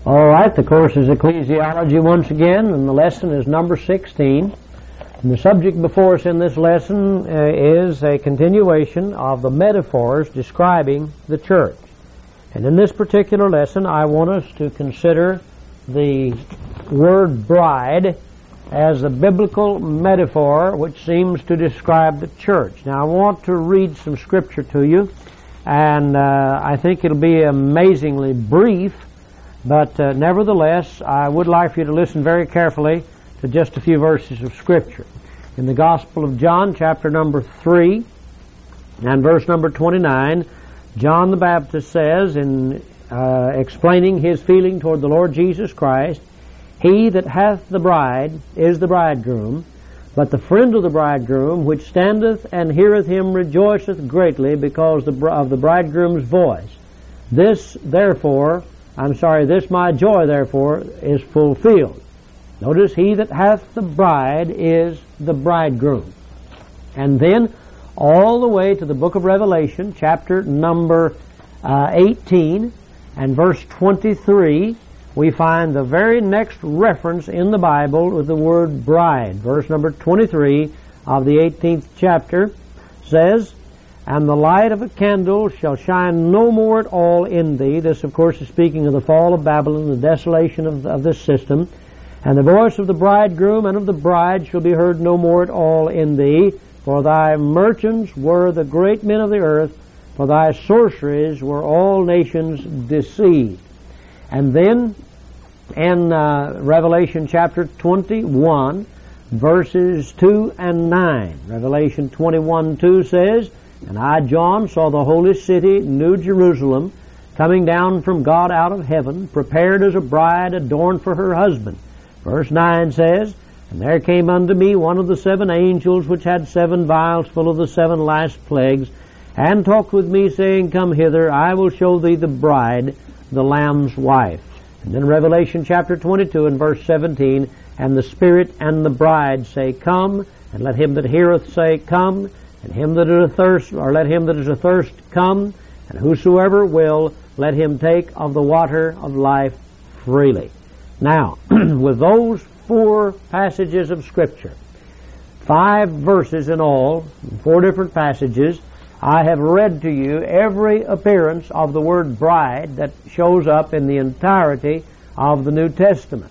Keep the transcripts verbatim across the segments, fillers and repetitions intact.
All right, the course is Ecclesiology once again, and the lesson is number sixteen. And the subject before us in this lesson uh, is a continuation of the metaphors describing the church. And in this particular lesson, I want us to consider the word bride as a biblical metaphor which seems to describe the church. Now, I want to read some scripture to you, and uh, I think it'll be amazingly brief, but uh, nevertheless, I would like for you to listen very carefully to just a few verses of scripture. In the Gospel of John, chapter number three, and verse number twenty-nine, John the Baptist says, in uh, explaining his feeling toward the Lord Jesus Christ, "He that hath the bride is the bridegroom, but the friend of the bridegroom, which standeth and heareth him, rejoiceth greatly because of the bridegroom's voice. This, therefore, I'm sorry, this my joy, therefore, is fulfilled." Notice, he that hath the bride is the bridegroom. And then, all the way to the book of Revelation, chapter number uh, eighteen, and verse twenty-three, we find the very next reference in the Bible with the word bride. Verse number twenty-three of the eighteenth chapter says, "And the light of a candle shall shine no more at all in thee." This, of course, is speaking of the fall of Babylon, the desolation of, of this system. "And the voice of the bridegroom and of the bride shall be heard no more at all in thee. For thy merchants were the great men of the earth, for thy sorceries were all nations deceived." And then in uh, Revelation chapter twenty-one, verses two and nine. Revelation twenty-one two says, "And I, John, saw the holy city, New Jerusalem, coming down from God out of heaven, prepared as a bride adorned for her husband." Verse nine says, "And there came unto me one of the seven angels which had seven vials full of the seven last plagues, and talked with me, saying, Come hither, I will show thee the bride, the Lamb's wife." And then Revelation chapter twenty-two and verse seventeen, "And the Spirit and the bride say, Come, and let him that heareth say, Come, and him that is athirst, or let him that is athirst come, and whosoever will, let him take of the water of life freely." Now, with those four passages of Scripture, five verses in all, four different passages, I have read to you every appearance of the word bride that shows up in the entirety of the New Testament.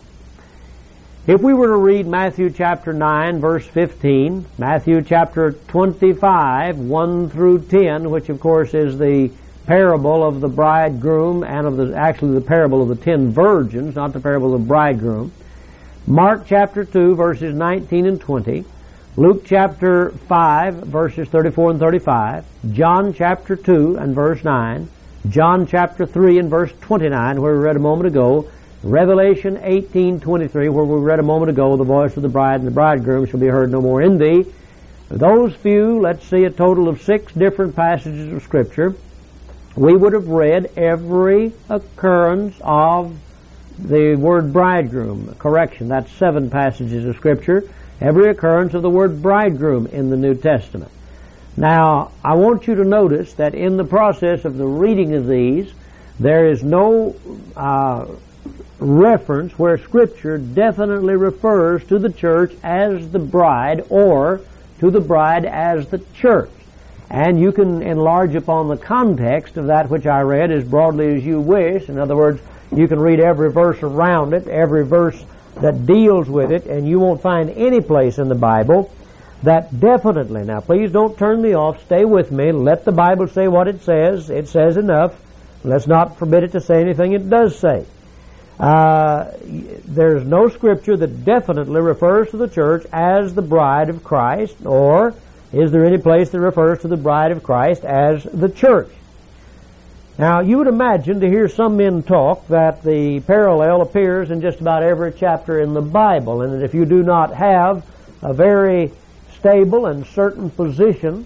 If we were to read Matthew chapter nine, verse fifteen, Matthew chapter twenty-five, one through ten, which of course is the parable of the bridegroom and of the, actually the parable of the ten virgins, not the parable of the bridegroom, Mark chapter two, verses nineteen and twenty, Luke chapter five, verses thirty-four and thirty-five, John chapter two and verse nine, John chapter three and verse twenty-nine, where we read a moment ago, Revelation eighteen twenty-three, where we read a moment ago, "The voice of the bride and the bridegroom shall be heard no more in thee." Those few, let's see, a total of six different passages of Scripture, we would have read every occurrence of the word bridegroom. Correction, that's seven passages of Scripture. Every occurrence of the word bridegroom in the New Testament. Now, I want you to notice that in the process of the reading of these, there is no uh, reference where Scripture definitely refers to the church as the bride or to the bride as the church. And you can enlarge upon the context of that which I read as broadly as you wish. In other words, you can read every verse around it, every verse that deals with it, and you won't find any place in the Bible that definitely, now please don't turn me off, stay with me, let the Bible say what it says. It says enough. Let's not forbid it to say anything it does say. Uh, there's no Scripture that definitely refers to the church as the bride of Christ, or is there any place that refers to the bride of Christ as the church? Now, you would imagine to hear some men talk that the parallel appears in just about every chapter in the Bible, and that if you do not have a very stable and certain position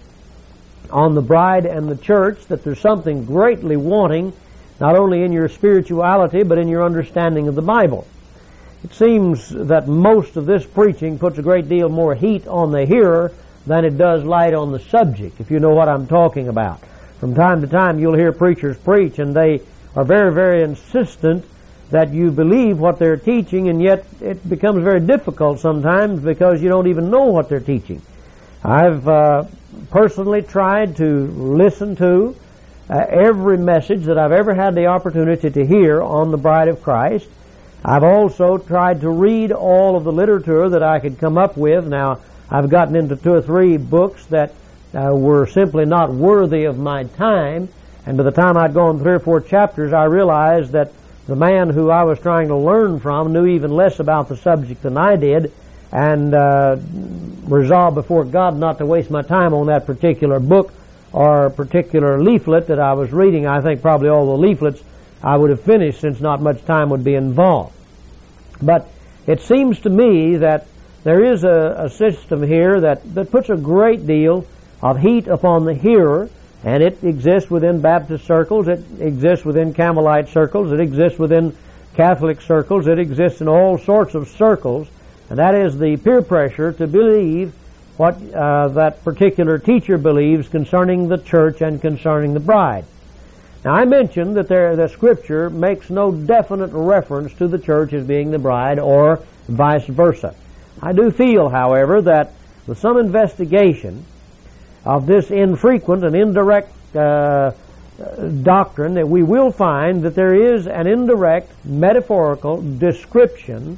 on the bride and the church, that there's something greatly wanting, not only in your spirituality, but in your understanding of the Bible. It seems that most of this preaching puts a great deal more heat on the hearer than it does light on the subject, if you know what I'm talking about. From time to time you'll hear preachers preach, and they are very, very insistent that you believe what they're teaching, and yet it becomes very difficult sometimes because you don't even know what they're teaching. I've uh, personally tried to listen to uh, every message that I've ever had the opportunity to hear on the Bride of Christ. I've also tried to read all of the literature that I could come up with. Now, I've gotten into two or three books that uh, were simply not worthy of my time, and by the time I'd gone three or four chapters, I realized that the man who I was trying to learn from knew even less about the subject than I did, and uh, resolved before God not to waste my time on that particular book or particular leaflet that I was reading. I think probably all the leaflets I would have finished since not much time would be involved. But it seems to me that there is a, a system here that, that puts a great deal of heat upon the hearer, and it exists within Baptist circles, it exists within Campbellite circles, it exists within Catholic circles, it exists in all sorts of circles, and that is the peer pressure to believe what uh, that particular teacher believes concerning the church and concerning the bride. Now, I mentioned that there, the Scripture makes no definite reference to the church as being the bride or vice versa. I do feel, however, that with some investigation of this infrequent and indirect uh, doctrine, that we will find that there is an indirect metaphorical description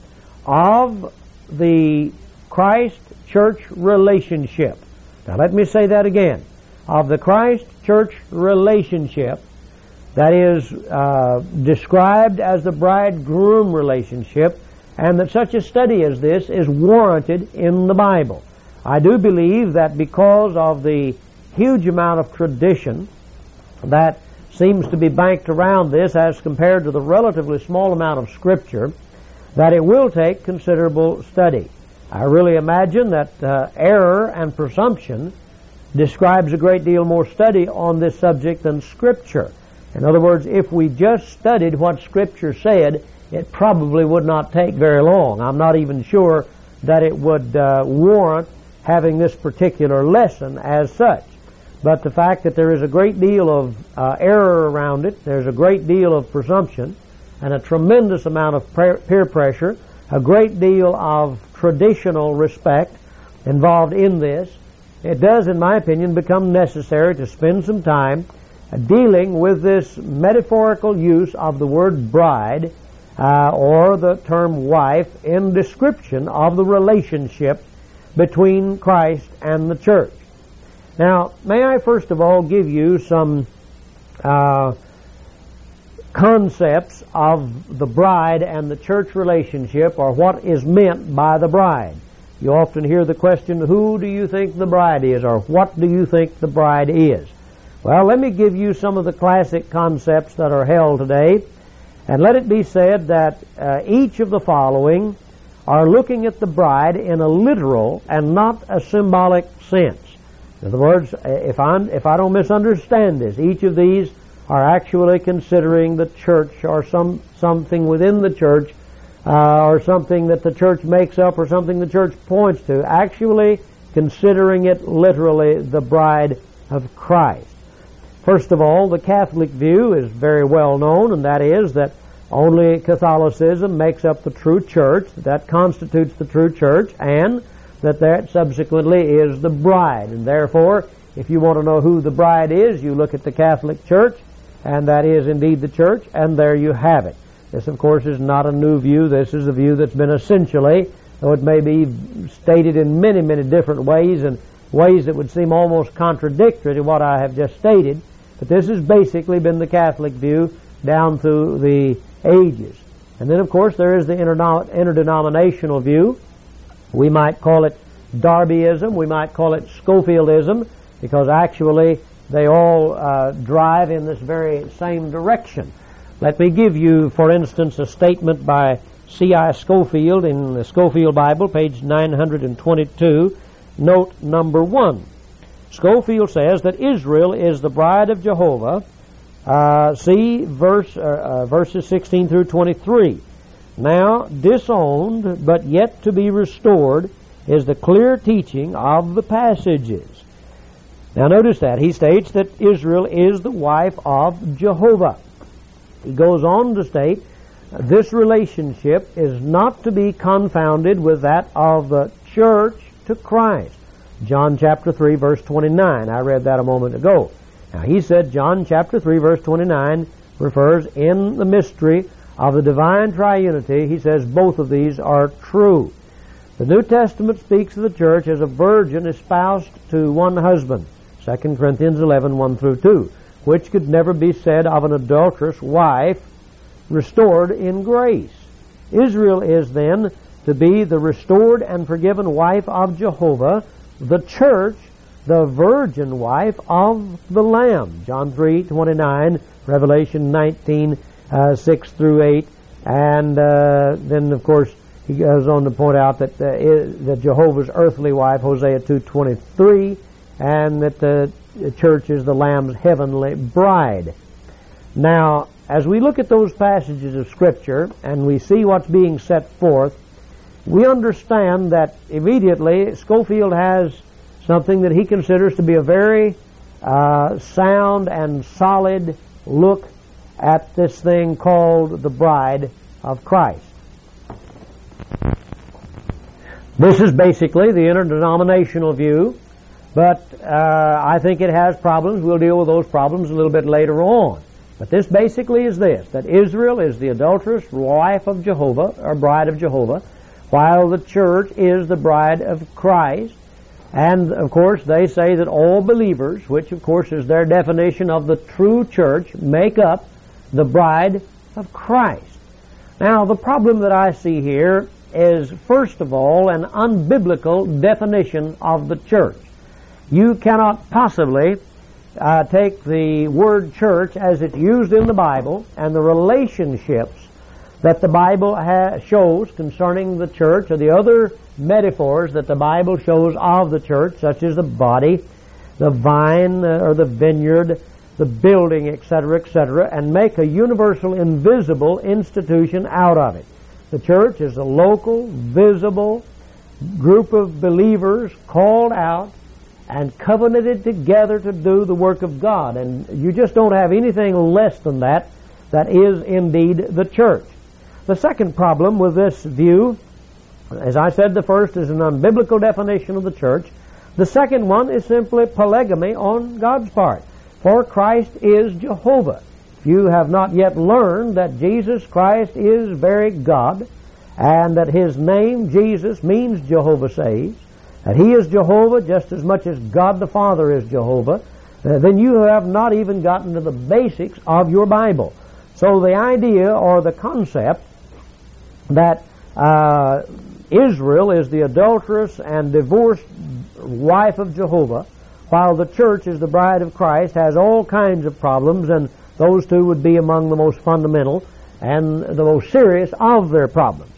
of the Christ-church relationship. Now let me say that again. Of the Christ-church relationship that is uh, described as the bride-groom relationship, and that such a study as this is warranted in the Bible. I do believe that because of the huge amount of tradition that seems to be banked around this as compared to the relatively small amount of Scripture, that it will take considerable study. I really imagine that uh, error and presumption describes a great deal more study on this subject than Scripture. In other words, if we just studied what Scripture said, it probably would not take very long. I'm not even sure that it would uh, warrant having this particular lesson as such. But the fact that there is a great deal of uh, error around it, there's a great deal of presumption, and a tremendous amount of peer pressure, a great deal of traditional respect involved in this, it does, in my opinion, become necessary to spend some time uh, dealing with this metaphorical use of the word bride uh, or the term wife in description of the relationship between Christ and the church. Now, may I first of all give you some uh, concepts of the bride and the church relationship, or what is meant by the bride. You often hear the question, who do you think the bride is, or what do you think the bride is? Well, let me give you some of the classic concepts that are held today, and let it be said that uh, each of the following are looking at the bride in a literal and not a symbolic sense. In other words, if I'm if I don't misunderstand this, each of these are actually considering the church or some something within the church uh, or something that the church makes up or something the church points to, actually considering it literally the bride of Christ. First of all, the Catholic view is very well known, and that is that only Catholicism makes up the true church, that constitutes the true church, and that that subsequently is the bride. And therefore, if you want to know who the bride is, you look at the Catholic Church, and that is indeed the church, and there you have it. This, of course, is not a new view. This is a view that's been essentially, though it may be stated in many, many different ways, and ways that would seem almost contradictory to what I have just stated, but this has basically been the Catholic view down through the ages. And then, of course, there is the interdenominational view. We might call it Darbyism, we might call it Scofieldism, because actually they all uh, drive in this very same direction. Let me give you, for instance, a statement by C I Scofield in the Scofield Bible, page nine hundred twenty-two, note number one. Scofield says that Israel is the bride of Jehovah. Uh, see verse, uh, uh, verses sixteen through twenty-three. Now, disowned, but yet to be restored, is the clear teaching of the passages. Now, notice that. He states that Israel is the wife of Jehovah. He goes on to state this relationship is not to be confounded with that of the church to Christ. John chapter three, verse twenty-nine. I read that a moment ago. Now, he said John chapter three, verse twenty-nine refers in the mystery of the divine triunity. He says both of these are true. The New Testament speaks of the church as a virgin espoused to one husband, Second Corinthians eleven, one through two, which could never be said of an adulterous wife restored in grace. Israel is then to be the restored and forgiven wife of Jehovah, the church, the virgin wife of the Lamb. John three, twenty-nine, Revelation nineteen, uh, six through eight, and uh, then, of course, he goes on to point out that, uh, that Jehovah's earthly wife, Hosea two twenty-three, and that the church is the Lamb's heavenly bride. Now, as we look at those passages of Scripture and we see what's being set forth, we understand that immediately Scofield has something that he considers to be a very uh, sound and solid look at this thing called the bride of Christ. This is basically the interdenominational view, but uh, I think it has problems. We'll deal with those problems a little bit later on. But this basically is this, that Israel is the adulterous wife of Jehovah, or bride of Jehovah, while the church is the bride of Christ. And, of course, they say that all believers, which, of course, is their definition of the true church, make up the bride of Christ. Now, the problem that I see here is, first of all, an unbiblical definition of the church. You cannot possibly uh, take the word church as it's used in the Bible and the relationships that the Bible ha- shows concerning the church, or the other metaphors that the Bible shows of the church, such as the body, the vine, uh, or the vineyard, the building, et cetera, et cetera, and make a universal, invisible institution out of it. The church is a local, visible group of believers called out and covenanted together to do the work of God. And you just don't have anything less than that that is indeed the church. The second problem with this view, as I said, the first is an unbiblical definition of the church. The second one is simply polygamy on God's part. For Christ is Jehovah. If you have not yet learned that Jesus Christ is very God, and that His name, Jesus, means Jehovah saves, that He is Jehovah just as much as God the Father is Jehovah, uh, then you have not even gotten to the basics of your Bible. So the idea or the concept that uh, Israel is the adulterous and divorced wife of Jehovah, while the church is the bride of Christ, has all kinds of problems, and those two would be among the most fundamental and the most serious of their problems.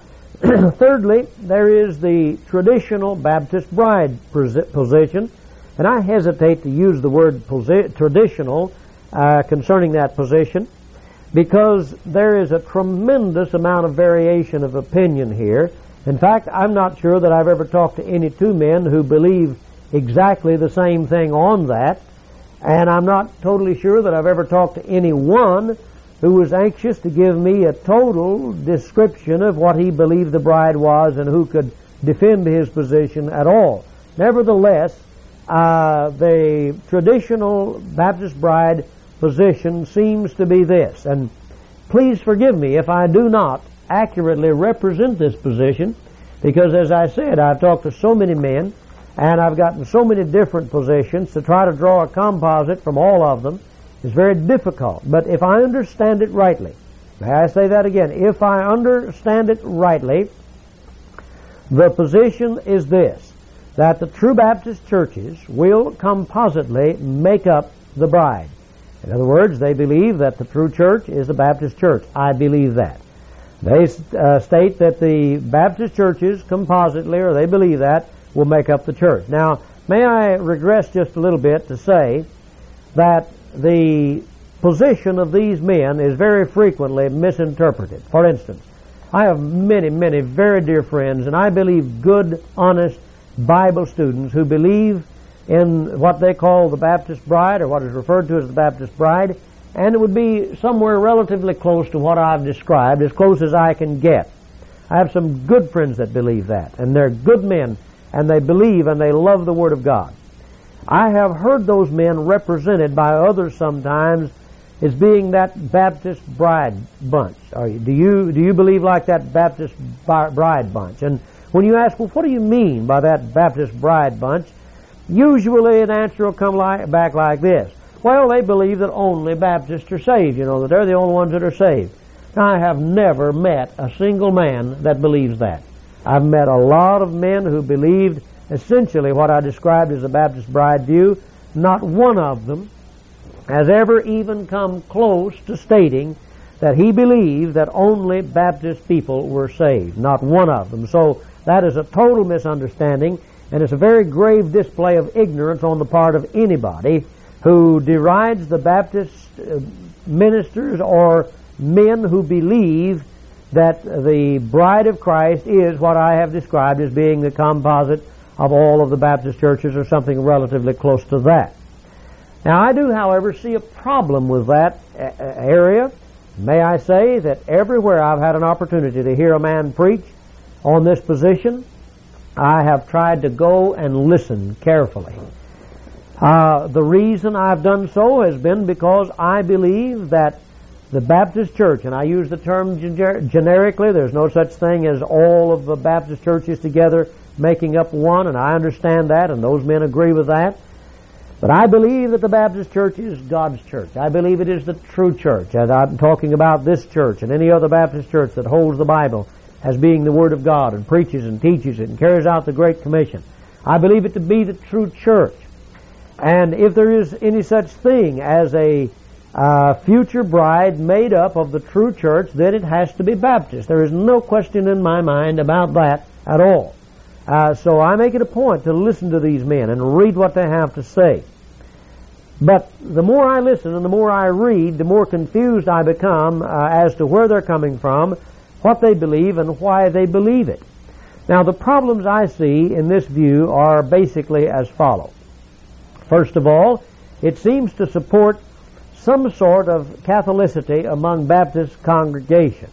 Thirdly, there is the traditional Baptist bride position, and I hesitate to use the word posi- traditional uh, concerning that position, because there is a tremendous amount of variation of opinion here. In fact, I'm not sure that I've ever talked to any two men who believe exactly the same thing on that, and I'm not totally sure that I've ever talked to anyone who was anxious to give me a total description of what he believed the bride was and who could defend his position at all. Nevertheless, uh, the traditional Baptist bride position seems to be this, and please forgive me if I do not accurately represent this position, because as I said, I've talked to so many men and I've gotten so many different positions. To try to draw a composite from all of them is very difficult. But if I understand it rightly, may I say that again, if I understand it rightly, the position is this, that the true Baptist churches will compositely make up the bride. In other words, they believe that the true church is the Baptist church. I believe that. They uh, state that the Baptist churches compositely, or they believe that, will make up the church. Now, may I regress just a little bit to say that the position of these men is very frequently misinterpreted. For instance, I have many, many very dear friends, and I believe good, honest Bible students who believe in what they call the Baptist bride, or what is referred to as the Baptist bride, and it would be somewhere relatively close to what I've described, as close as I can get. I have some good friends that believe that, and they're good men, and they believe and they love the Word of God. I have heard those men represented by others sometimes as being that Baptist bride bunch. Are you, do you do you believe like that Baptist bride bunch? And when you ask, well, what do you mean by that Baptist bride bunch? Usually an answer will come like, back like this. Well, they believe that only Baptists are saved, you know, that they're the only ones that are saved. I have never met a single man that believes that. I've met a lot of men who believed essentially what I described as the Baptist bride view. Not one of them has ever even come close to stating that he believed that only Baptist people were saved. Not one of them. So that is a total misunderstanding, and it's a very grave display of ignorance on the part of anybody who derides the Baptist uh, ministers or men who believe that the bride of Christ is what I have described as being the composite of all of the Baptist churches, or something relatively close to that. Now, I do, however, see a problem with that area. May I say that everywhere I've had an opportunity to hear a man preach on this position, I have tried to go and listen carefully. Uh, the reason I've done so has been because I believe that the Baptist church, and I use the term gener- generically, there's no such thing as all of the Baptist churches together making up one, and I understand that, and those men agree with that. But I believe that the Baptist church is God's church. I believe it is the true church. And I'm talking about this church and any other Baptist church that holds the Bible as being the Word of God and preaches and teaches it and carries out the Great Commission. I believe it to be the true church. And if there is any such thing as a uh, future bride made up of the true church, then it has to be Baptist. There is no question in my mind about that at all. Uh, so I make it a point to listen to these men and read what they have to say. But the more I listen and the more I read, the more confused I become uh, as to where they're coming from, what they believe, and why they believe it. Now, the problems I see in this view are basically as follows. First of all, it seems to support some sort of Catholicity among Baptist congregations.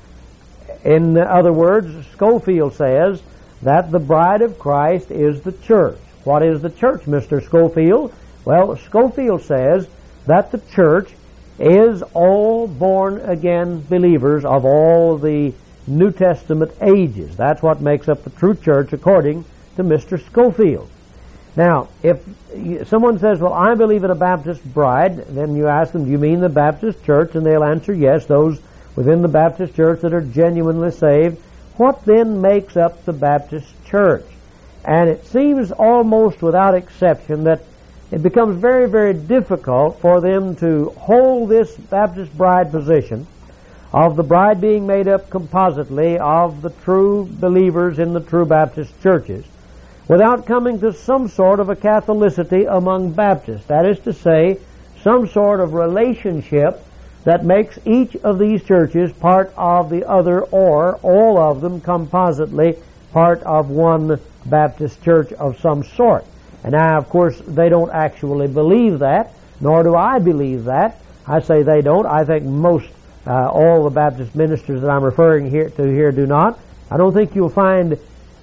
In other words, Scofield says that the bride of Christ is the church. What is the church, Mister Scofield? Well, Scofield says that the church is all born-again believers of all the New Testament ages. That's what makes up the true church according to Mister Scofield. Now, if someone says, well, I believe in a Baptist bride, then you ask them, do you mean the Baptist church? And they'll answer, yes, those within the Baptist church that are genuinely saved. What then makes up the Baptist church? And it seems almost without exception that it becomes very, very difficult for them to hold this Baptist bride position of the bride being made up compositely of the true believers in the true Baptist churches without coming to some sort of a Catholicity among Baptists. That is to say, some sort of relationship that makes each of these churches part of the other, or all of them compositely part of one Baptist church of some sort. And now, of course, they don't actually believe that, nor do I believe that. I say they don't. I think most, uh, all the Baptist ministers that I'm referring here to here do not. I don't think you'll find,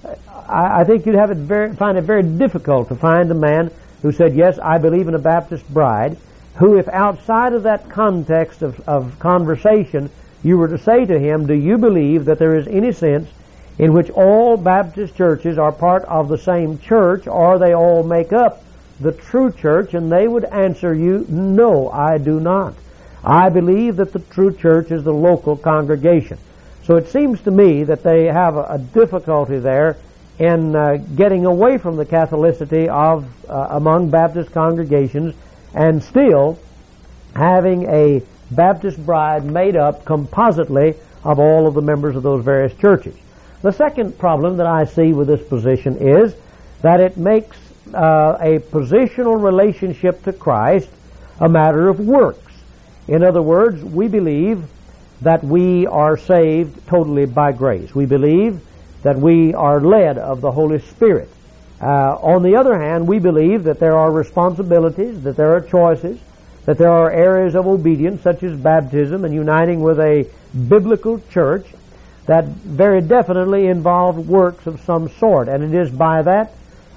I, I think you'd have it very, find it very difficult to find a man who said, yes, I believe in a Baptist bride, who, if outside of that context of, of conversation, you were to say to him, do you believe that there is any sense in which all Baptist churches are part of the same church, or they all make up the true church? And they would answer you, no, I do not. I believe that the true church is the local congregation. So it seems to me that they have a, a difficulty there in uh, getting away from the Catholicity of uh, among Baptist congregations and still having a Baptist bride made up compositely of all of the members of those various churches. The second problem that I see with this position is that it makes uh, a positional relationship to Christ a matter of works. In other words, we believe that we are saved totally by grace. We believe that we are led of the Holy Spirit. Uh, on the other hand, we believe that there are responsibilities, that there are choices, that there are areas of obedience, such as baptism and uniting with a biblical church, that very definitely involve works of some sort. And it is by that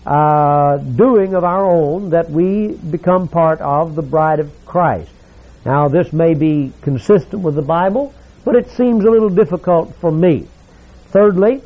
uh, doing of our own that we become part of the bride of Christ. Now, this may be consistent with the Bible, but it seems a little difficult for me. Thirdly,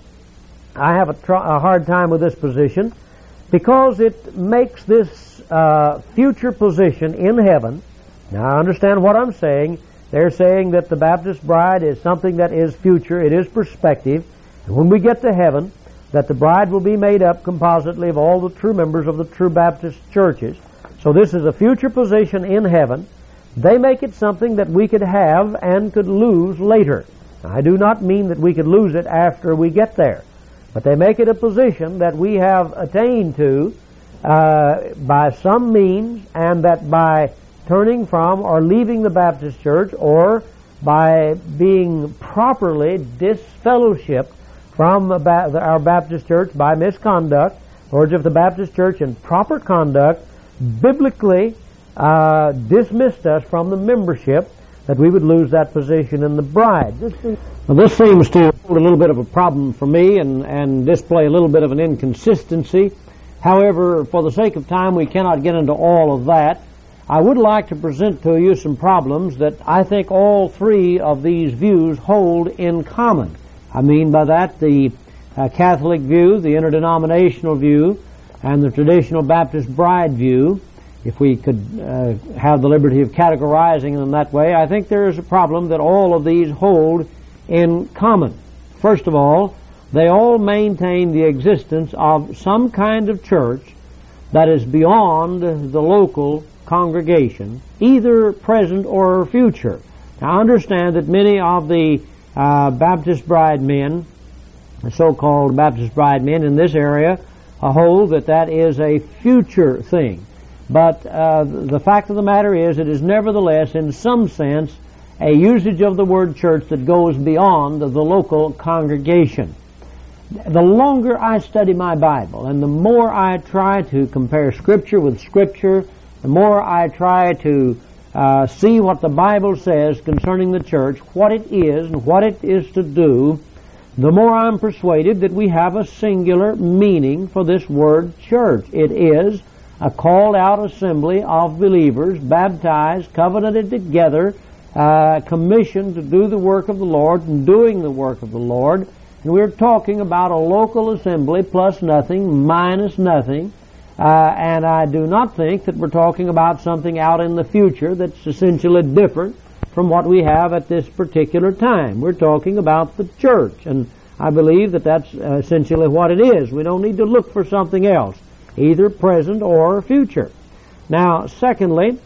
I have a, tr- a hard time with this position because it makes this uh, future position in heaven. Now, I understand what I'm saying. They're saying that the Baptist bride is something that is future, it is perspective, and when we get to heaven, that the bride will be made up compositely of all the true members of the true Baptist churches. So this is a future position in heaven. They make it something that we could have and could lose later. Now, I do not mean that we could lose it after we get there, but they make it a position that we have attained to uh, by some means, and that by turning from or leaving the Baptist church, or by being properly disfellowshipped from our Baptist church by misconduct, or if the Baptist church in proper conduct biblically uh, dismissed us from the membership, that we would lose that position in the bride. This, seems, well, this seems to hold a little bit of a problem for me and, and display a little bit of an inconsistency. However, for the sake of time, we cannot get into all of that. I would like to present to you some problems that I think all three of these views hold in common. I mean by that the uh, Catholic view, the interdenominational view, and the traditional Baptist bride view. If we could uh, have the liberty of categorizing them that way, I think there is a problem that all of these hold in common. First of all, they all maintain the existence of some kind of church that is beyond the local congregation, either present or future. Now, I understand that many of the uh, Baptist bride men, the so-called Baptist bride men in this area, uh, hold that that is a future thing. But uh, the fact of the matter is, it is nevertheless, in some sense, a usage of the word church that goes beyond the, the local congregation. The longer I study my Bible, and the more I try to compare Scripture with Scripture, the more I try to uh, see what the Bible says concerning the church, what it is and what it is to do, the more I'm persuaded that we have a singular meaning for this word church. It is a called out assembly of believers, baptized, covenanted together, uh, commissioned to do the work of the Lord and doing the work of the Lord. And we're talking about a local assembly plus nothing, minus nothing. Uh, and I do not think that we're talking about something out in the future that's essentially different from what we have at this particular time. We're talking about the church, and I believe that that's essentially what it is. We don't need to look for something else, either present or future. Now, secondly,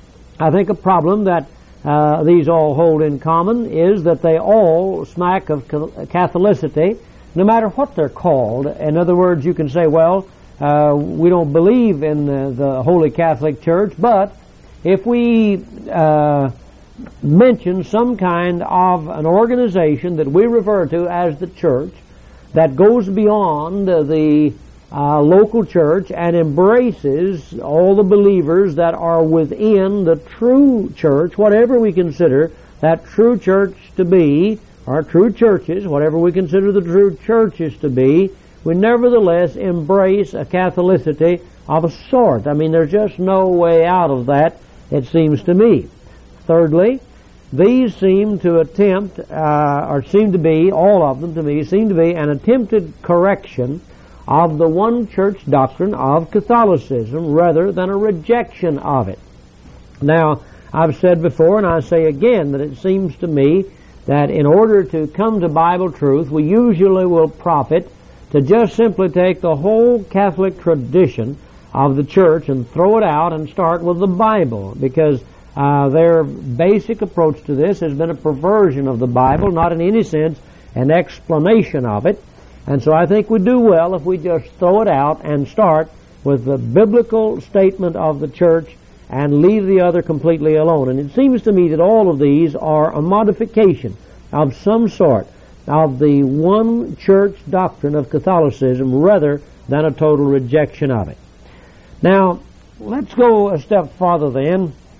I think a problem that uh, these all hold in common is that they all smack of Catholicity, no matter what they're called. In other words, you can say, well, Uh, we don't believe in the, the Holy Catholic Church, but if we uh, mention some kind of an organization that we refer to as the church that goes beyond uh, the uh, local church and embraces all the believers that are within the true church, whatever we consider that true church to be, or true churches, whatever we consider the true churches to be, we nevertheless embrace a Catholicity of a sort. I mean, there's just no way out of that, it seems to me. Thirdly, these seem to attempt, uh, or seem to be, all of them to me, seem to be an attempted correction of the one church doctrine of Catholicism rather than a rejection of it. Now, I've said before, and I say again, that it seems to me that in order to come to Bible truth, we usually will profit to just simply take the whole Catholic tradition of the church and throw it out and start with the Bible, because uh, their basic approach to this has been a perversion of the Bible, not in any sense an explanation of it. And so I think we do well if we just throw it out and start with the biblical statement of the church and leave the other completely alone. And it seems to me that all of these are a modification of some sort of the one church doctrine of Catholicism rather than a total rejection of it. Now, let's go a step farther then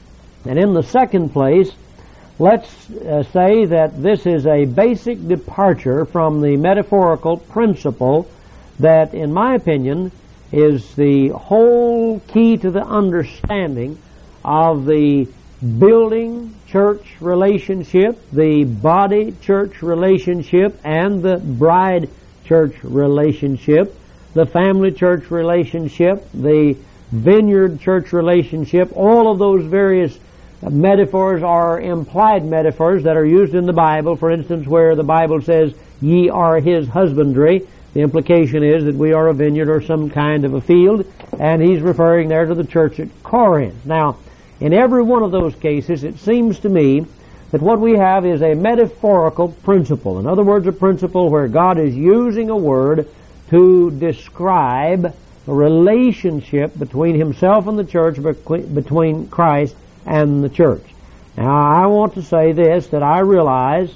And in the second place, let's uh, say that this is a basic departure from the metaphorical principle that, in my opinion, is the whole key to the understanding of the building church relationship, the body church relationship, and the bride church relationship, the family church relationship, the vineyard church relationship. All of those various metaphors are implied metaphors that are used in the Bible. For instance, where the Bible says, "Ye are his husbandry," the implication is that we are a vineyard or some kind of a field, and he's referring there to the church at Corinth. Now, in every one of those cases, it seems to me that what we have is a metaphorical principle. In other words, a principle where God is using a word to describe a relationship between himself and the church, between Christ and the church. Now, I want to say this, that I realize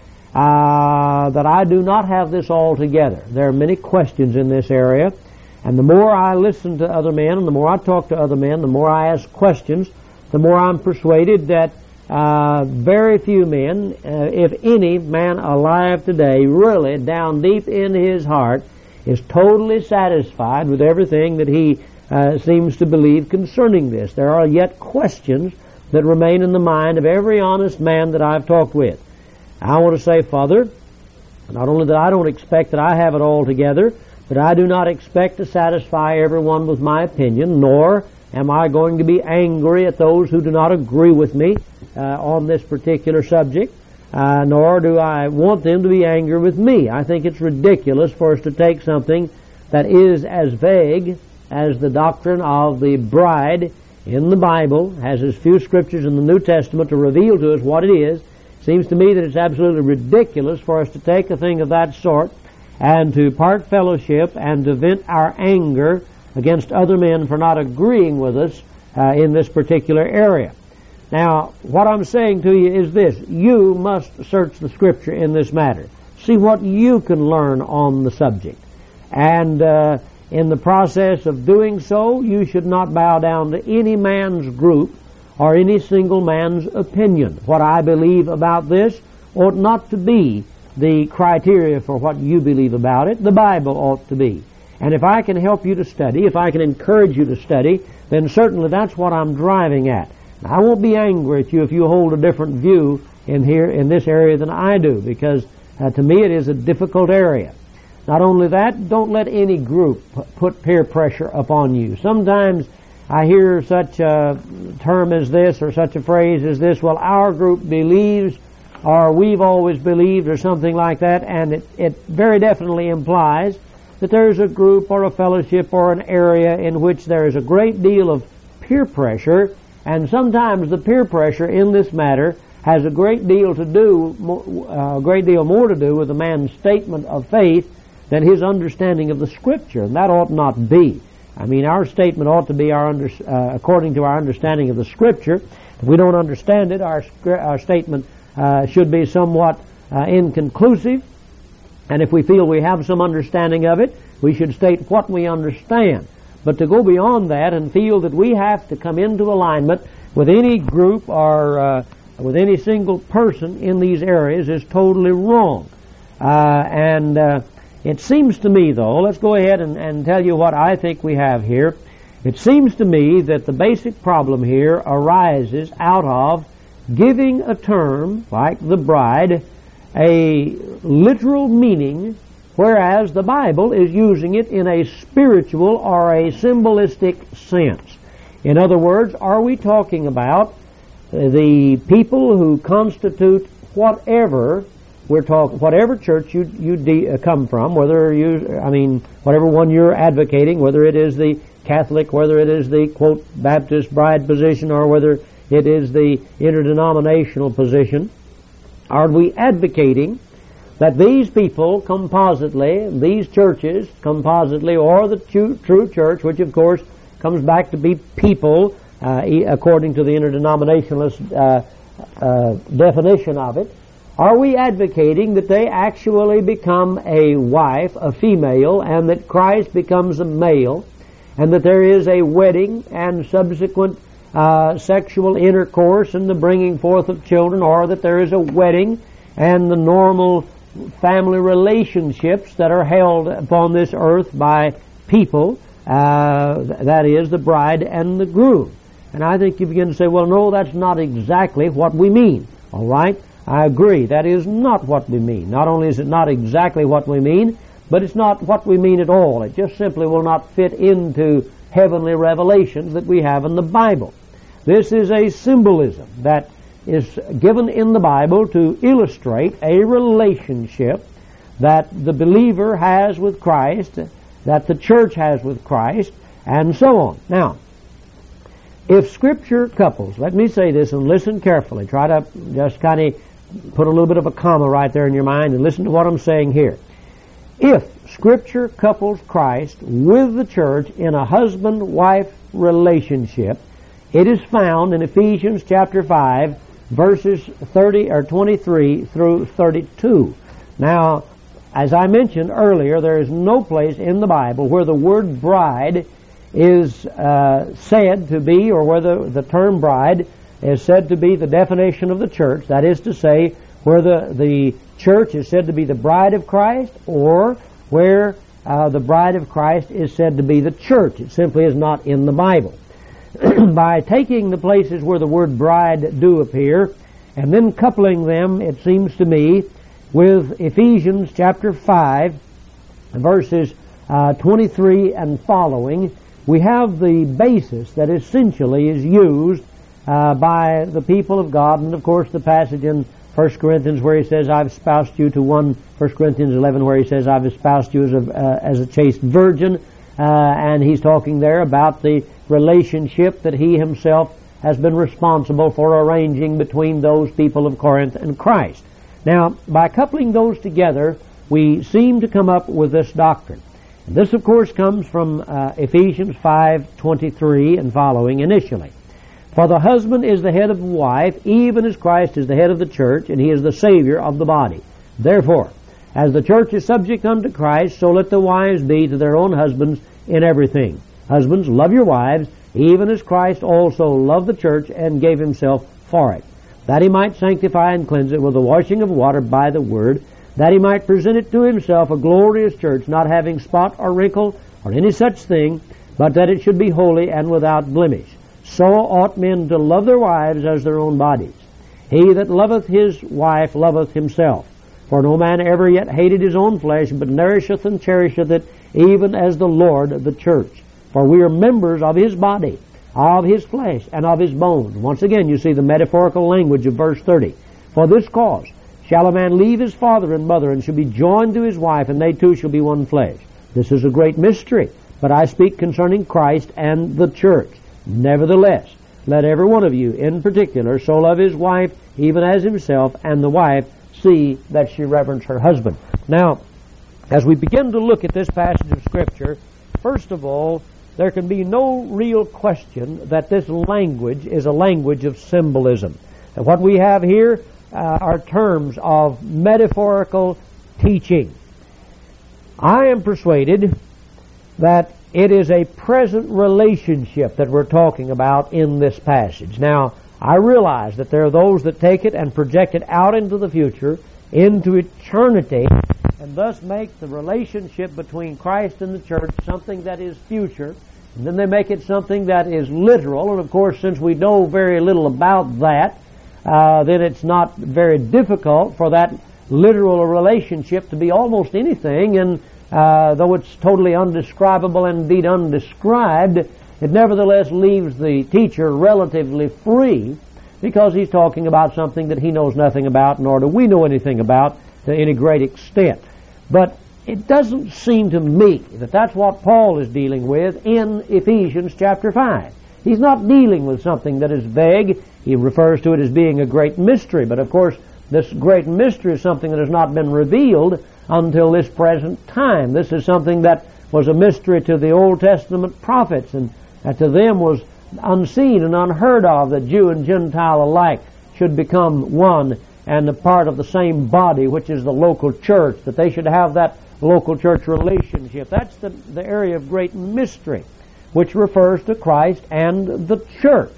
uh, that I do not have this all together. There are many questions in this area, and the more I listen to other men, and the more I talk to other men, the more I ask questions, the more I'm persuaded that uh, very few men, uh, if any man alive today, really down deep in his heart, is totally satisfied with everything that he uh, seems to believe concerning this. There are yet questions that remain in the mind of every honest man that I've talked with. I want to say, Father, not only that I don't expect that I have it all together, but I do not expect to satisfy everyone with my opinion, nor am I going to be angry at those who do not agree with me uh, on this particular subject, uh, nor do I want them to be angry with me. I think it's ridiculous for us to take something that is as vague as the doctrine of the bride in the Bible, has as few scriptures in the New Testament to reveal to us what it is. Seems to me that it's absolutely ridiculous for us to take a thing of that sort and to part fellowship and to vent our anger against other men for not agreeing with us uh, in this particular area. Now, what I'm saying to you is this: you must search the Scripture in this matter. See what you can learn on the subject. And uh, in the process of doing so, you should not bow down to any man's group or any single man's opinion. What I believe about this ought not to be the criteria for what you believe about it. The Bible ought to be. And if I can help you to study, if I can encourage you to study, then certainly that's what I'm driving at. Now, I won't be angry at you if you hold a different view in here, in this area than I do, because uh, to me it is a difficult area. Not only that, don't let any group put peer pressure upon you. Sometimes I hear such a term as this or such a phrase as this, well, our group believes, or we've always believed, or something like that, and it, it very definitely implies that there's a group or a fellowship or an area in which there is a great deal of peer pressure, and sometimes the peer pressure in this matter has a great deal to do, uh, a great deal more to do with a man's statement of faith than his understanding of the Scripture, and that ought not be. I mean, our statement ought to be our under, uh, according to our understanding of the Scripture. If we don't understand it, our, our statement uh, should be somewhat uh, inconclusive. And if we feel we have some understanding of it, we should state what we understand. But to go beyond that and feel that we have to come into alignment with any group or uh, with any single person in these areas is totally wrong. Uh, and uh, It seems to me, though, let's go ahead and, and tell you what I think we have here. It seems to me that the basic problem here arises out of giving a term, like the bride, a literal meaning, whereas the Bible is using it in a spiritual or a symbolistic sense. In other words, are we talking about the people who constitute whatever We're talking whatever church you you de- uh, come from, whether you, I mean, whatever one you're advocating, whether it is the Catholic, whether it is the quote Baptist bride position, or whether it is the interdenominational position, are we advocating that these people compositely, these churches compositely, or the true, true church, which of course comes back to be people uh, according to the interdenominationalist uh, uh, definition of it? Are we advocating that they actually become a wife, a female, and that Christ becomes a male, and that there is a wedding and subsequent uh, sexual intercourse and the bringing forth of children, or that there is a wedding and the normal family relationships that are held upon this earth by people, uh, that is, the bride and the groom. And I think you begin to say, well, no, that's not exactly what we mean. All right? I agree. That is not what we mean. Not only is it not exactly what we mean, but it's not what we mean at all. It just simply will not fit into heavenly revelations that we have in the Bible. This is a symbolism that is given in the Bible to illustrate a relationship that the believer has with Christ, that the church has with Christ, and so on. Now, if Scripture couples, let me say this and listen carefully. Try to just kind of put a little bit of a comma right there in your mind and listen to what I'm saying here. If Scripture couples Christ with the church in a husband-wife relationship, it is found in Ephesians chapter five, verses thirty or twenty-three through thirty-two. Now, as I mentioned earlier, there is no place in the Bible where the word bride is uh, said to be, or where the, the term bride is said to be the definition of the church. That is to say, where the, the church is said to be the bride of Christ, or where uh, the bride of Christ is said to be the church. It simply is not in the Bible. By taking the places where the word bride do appear, and then coupling them, it seems to me, with Ephesians chapter five, verses uh, twenty-three and following, we have the basis that essentially is used uh, by the people of God. And of course the passage in First Corinthians where he says, I've espoused you to one, First Corinthians eleven where he says, I've espoused you as a, uh, as a chaste virgin. Uh, and he's talking there about the relationship that he himself has been responsible for arranging between those people of Corinth and Christ. Now, by coupling those together, we seem to come up with this doctrine. And this, of course, comes from uh, Ephesians five twenty-three and following initially. For the husband is the head of the wife, even as Christ is the head of the church, and he is the Savior of the body. Therefore, as the church is subject unto Christ, so let the wives be to their own husbands in everything. Husbands, love your wives, even as Christ also loved the church and gave himself for it, that he might sanctify and cleanse it with the washing of water by the word, that he might present it to himself a glorious church, not having spot or wrinkle or any such thing, but that it should be holy and without blemish. So ought men to love their wives as their own bodies. He that loveth his wife loveth himself. For no man ever yet hated his own flesh, but nourisheth and cherisheth it, even as the Lord of the church. For we are members of his body, of his flesh, and of his bones. Once again, you see the metaphorical language of verse thirty. For this cause shall a man leave his father and mother, and shall be joined to his wife, and they two shall be one flesh. This is a great mystery, but I speak concerning Christ and the church. Nevertheless, let every one of you in particular so love his wife even as himself, and the wife see that she reverence her husband. Now, as we begin to look at this passage of Scripture, first of all, there can be no real question that this language is a language of symbolism. And what we have here uh, are terms of metaphorical teaching. I am persuaded that it is a present relationship that we're talking about in this passage. Now, I realize that there are those that take it and project it out into the future, into eternity, and thus make the relationship between Christ and the church something that is future, and then they make it something that is literal. And of course, since we know very little about that, uh, then it's not very difficult for that literal relationship to be almost anything, and uh, though it's totally undescribable and indeed undescribed, it nevertheless leaves the teacher relatively free, because he's talking about something that he knows nothing about, nor do we know anything about to any great extent. But it doesn't seem to me that that's what Paul is dealing with in Ephesians chapter five. He's not dealing with something that is vague. He refers to it as being a great mystery, but of course this great mystery is something that has not been revealed until this present time. This is something that was a mystery to the Old Testament prophets, and that to them was unseen and unheard of, that Jew and Gentile alike should become one and a part of the same body, which is the local church, that they should have that local church relationship. That's the, the area of great mystery, which refers to Christ and the church.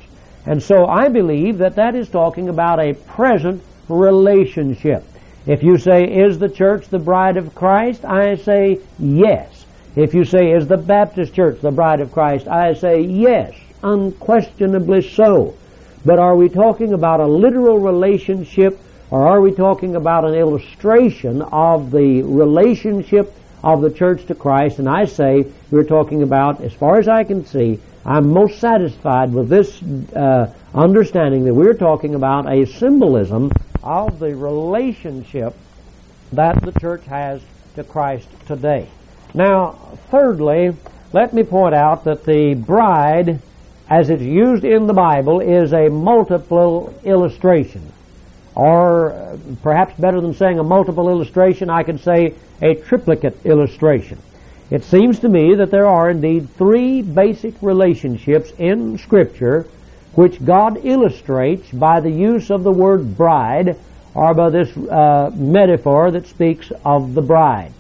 And so I believe that that is talking about a present relationship. If you say, is the church the bride of Christ? I say yes. If you say, is the Baptist church the bride of Christ? I say yes, unquestionably so. But are we talking about a literal relationship, or are we talking about an illustration of the relationship of the church to Christ? And I say we're talking about, as far as I can see, I'm most satisfied with this uh, understanding that we're talking about a symbolism of the relationship that the church has to Christ today. Now, thirdly, let me point out that the bride, as it's used in the Bible, is a multiple illustration. Or uh, perhaps better than saying a multiple illustration, I could say a triplicate illustration. It seems to me that there are indeed three basic relationships in Scripture which God illustrates by the use of the word bride, or by this uh, metaphor that speaks of the bride.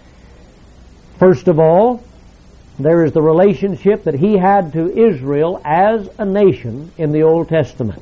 First of all, there is the relationship that He had to Israel as a nation in the Old Testament.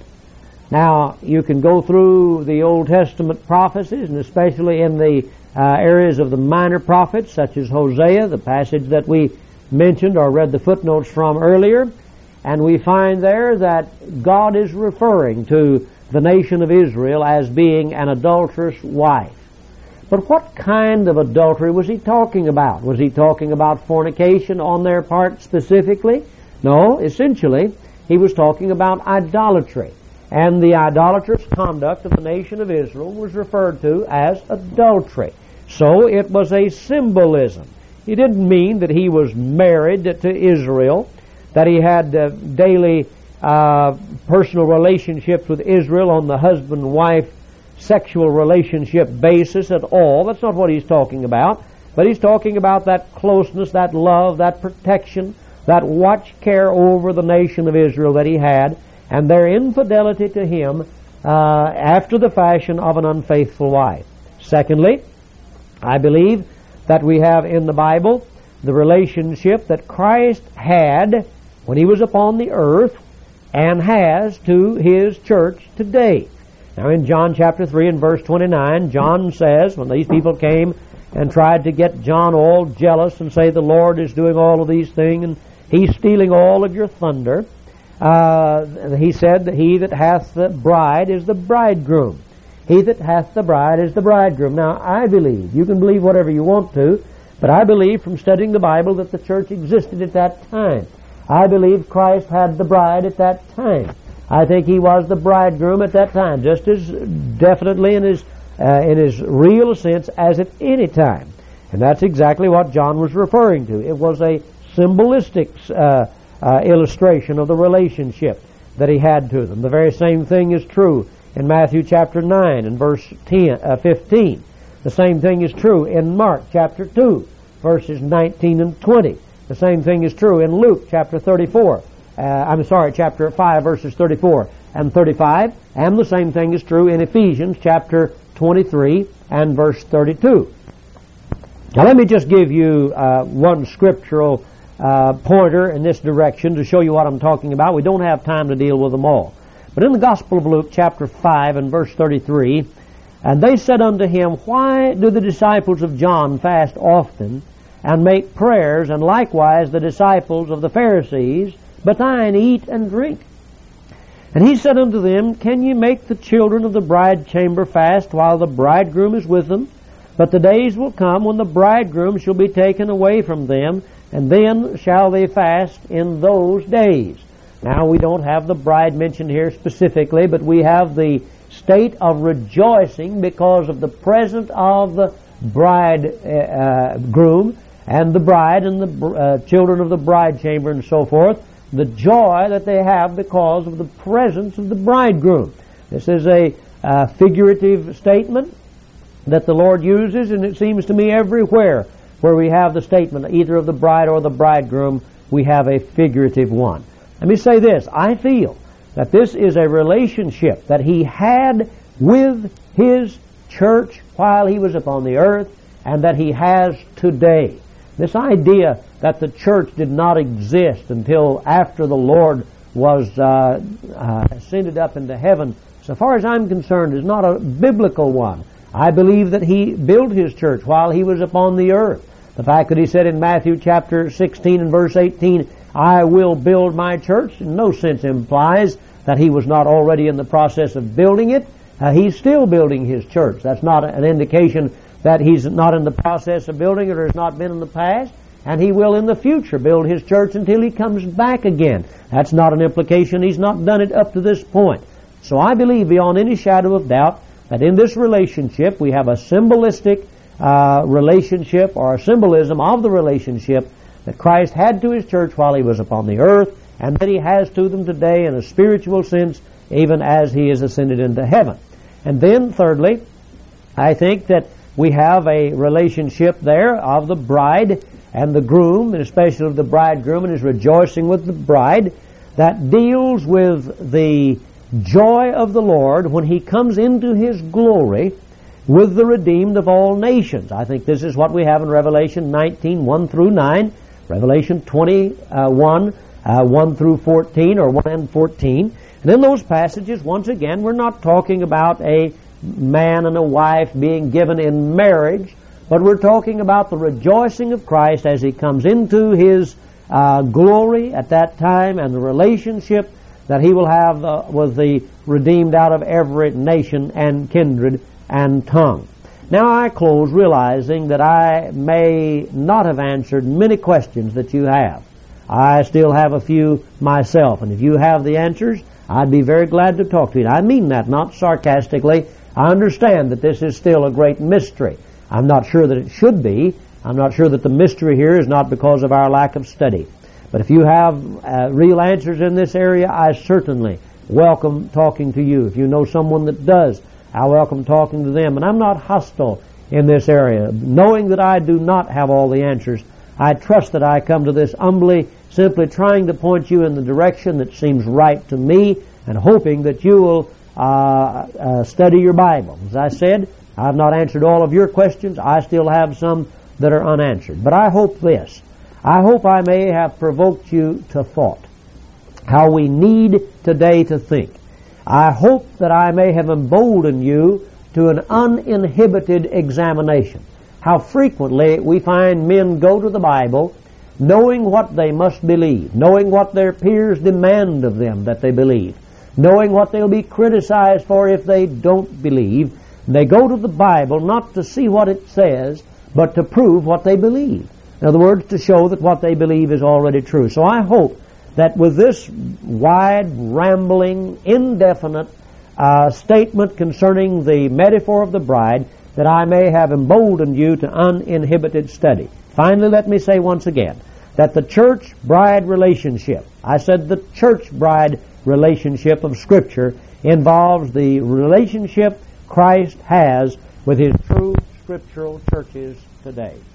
Now, you can go through the Old Testament prophecies, and especially in the uh, areas of the minor prophets, such as Hosea, the passage that we mentioned or read the footnotes from earlier, and we find there that God is referring to the nation of Israel as being an adulterous wife. But what kind of adultery was He talking about? Was He talking about fornication on their part specifically? No, essentially, He was talking about idolatry. And the idolatrous conduct of the nation of Israel was referred to as adultery. So it was a symbolism. He didn't mean that he was married to Israel, that he had uh, daily uh, personal relationships with Israel on the husband-wife sexual relationship basis at all. That's not what he's talking about. But he's talking about that closeness, that love, that protection, that watch care over the nation of Israel that he had, and their infidelity to him uh, after the fashion of an unfaithful wife. Secondly, I believe that we have in the Bible the relationship that Christ had when He was upon the earth and has to His church today. Now in John chapter three and verse twenty-nine, John says, when these people came and tried to get John all jealous and say the Lord is doing all of these things and He's stealing all of your thunder, Uh, he said that he that hath the bride is the bridegroom. He that hath the bride is the bridegroom. Now, I believe, you can believe whatever you want to, but I believe from studying the Bible that the church existed at that time. I believe Christ had the bride at that time. I think He was the bridegroom at that time, just as definitely in his, uh, in his real sense as at any time. And that's exactly what John was referring to. It was a symbolistic uh Uh, illustration of the relationship that He had to them. The very same thing is true in Matthew chapter nine and verse ten, uh, fifteen. The same thing is true in Mark chapter two, verses nineteen and twenty. The same thing is true in Luke chapter thirty-four. Uh, I'm sorry, chapter five, verses thirty-four and thirty-five. And the same thing is true in Ephesians chapter twenty-three and verse thirty-two. Now let me just give you uh, one scriptural Uh, pointer in this direction to show you what I'm talking about. We don't have time to deal with them all. But in the Gospel of Luke, chapter five and verse thirty-three, and they said unto him, Why do the disciples of John fast often and make prayers, and likewise the disciples of the Pharisees, but thine eat and drink? And he said unto them, Can ye make the children of the bride chamber fast while the bridegroom is with them? But the days will come when the bridegroom shall be taken away from them, and then shall they fast in those days. Now, we don't have the bride mentioned here specifically, but we have the state of rejoicing because of the presence of the bridegroom uh, and the bride and the uh, children of the bride chamber and so forth, the joy that they have because of the presence of the bridegroom. This is a uh, figurative statement that the Lord uses, and it seems to me everywhere where we have the statement either of the bride or the bridegroom, we have a figurative one. Let me say this. I feel that this is a relationship that He had with His church while He was upon the earth, and that He has today. This idea that the church did not exist until after the Lord was uh, uh, ascended up into heaven, so far as I'm concerned, is not a biblical one. I believe that He built His church while He was upon the earth. The fact that He said in Matthew chapter sixteen and verse eighteen, I will build my church, in no sense implies that He was not already in the process of building it. Uh, he's still building His church. That's not an indication that He's not in the process of building it or has not been in the past. And He will in the future build His church until He comes back again. That's not an implication. He's not done it up to this point. So I believe beyond any shadow of doubt that in this relationship we have a symbolistic uh, relationship or a symbolism of the relationship that Christ had to His church while He was upon the earth, and that He has to them today in a spiritual sense, even as He is ascended into heaven. And then thirdly, I think that we have a relationship there of the bride and the groom, and especially of the bridegroom and his rejoicing with the bride, that deals with the joy of the Lord when He comes into His glory with the redeemed of all nations. I think this is what we have in Revelation nineteen, one through nine, Revelation twenty-one, uh, one through fourteen, or one and fourteen. And in those passages, once again, we're not talking about a man and a wife being given in marriage, but we're talking about the rejoicing of Christ as He comes into His uh, glory at that time, and the relationship that He will have uh, with the redeemed out of every nation and kindred and tongue. Now I close realizing that I may not have answered many questions that you have. I still have a few myself, and if you have the answers, I'd be very glad to talk to you. I mean that not sarcastically. I understand that this is still a great mystery. I'm not sure that it should be. I'm not sure that the mystery here is not because of our lack of study. But if you have uh, real answers in this area, I certainly welcome talking to you. If you know someone that does, I welcome talking to them. And I'm not hostile in this area. Knowing that I do not have all the answers, I trust that I come to this humbly, simply trying to point you in the direction that seems right to me, and hoping that you will uh, uh, study your Bible. As I said, I've not answered all of your questions. I still have some that are unanswered. But I hope this. I hope I may have provoked you to thought, how we need today to think. I hope that I may have emboldened you to an uninhibited examination. How frequently we find men go to the Bible knowing what they must believe, knowing what their peers demand of them that they believe, knowing what they'll be criticized for if they don't believe. They go to the Bible not to see what it says, but to prove what they believe. In other words, to show that what they believe is already true. So I hope that with this wide, rambling, indefinite uh, statement concerning the metaphor of the bride, that I may have emboldened you to uninhibited study. Finally, let me say once again that the church-bride relationship, I said the church-bride relationship of Scripture, involves the relationship Christ has with His true scriptural churches today.